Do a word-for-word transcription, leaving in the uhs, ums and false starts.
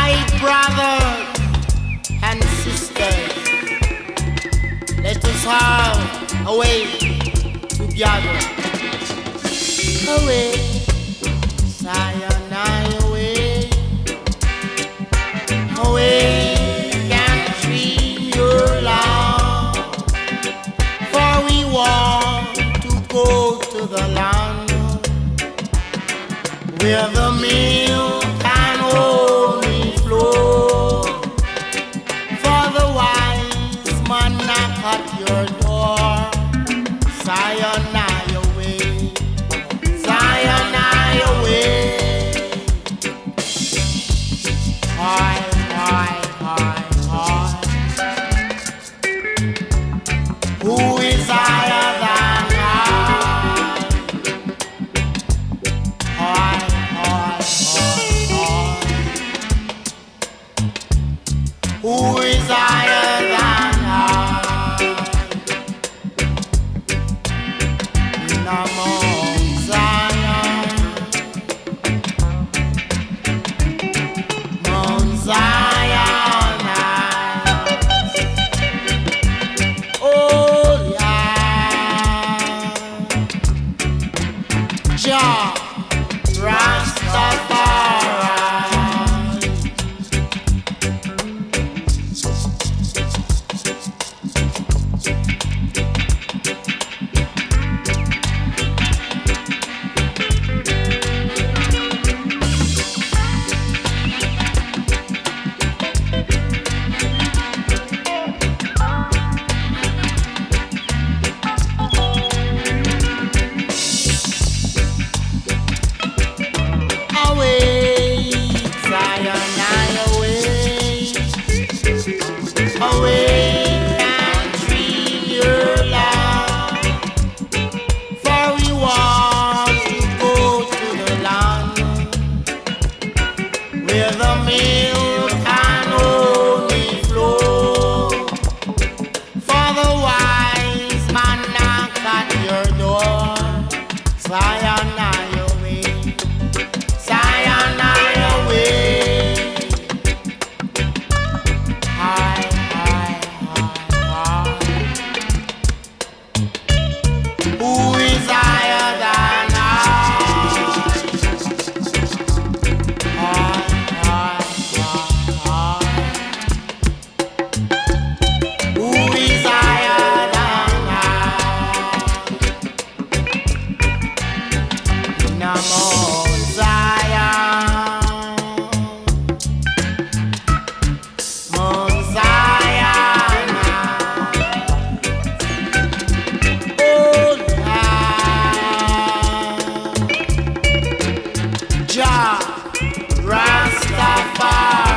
Right, brothers and sisters, let us have a way together. Away, sayonara, away, away, can't dream your love, for we want to go to the land where the milk can only flow. For the wise man knock at your door. Sayonara way, sayonara way. Hi, hi, hi, hi. Who is higher than I? Hi, hi, hi, hi. Who is higher than I? Namo Zion, Mount Zion, oh yeah, Jah Rastafari. Away, sayonara away, away, country, your love, for we want to go to the land where the milk can only flow. For the wise man knock at your door. Sayonara way, sayonara way. Hi, hi, hi, hi. Who is higher than I? Hi, hi, hi, hi. Who is higher than I? Namo Zion, Mount Zion, oh yeah, Jah Rastafari.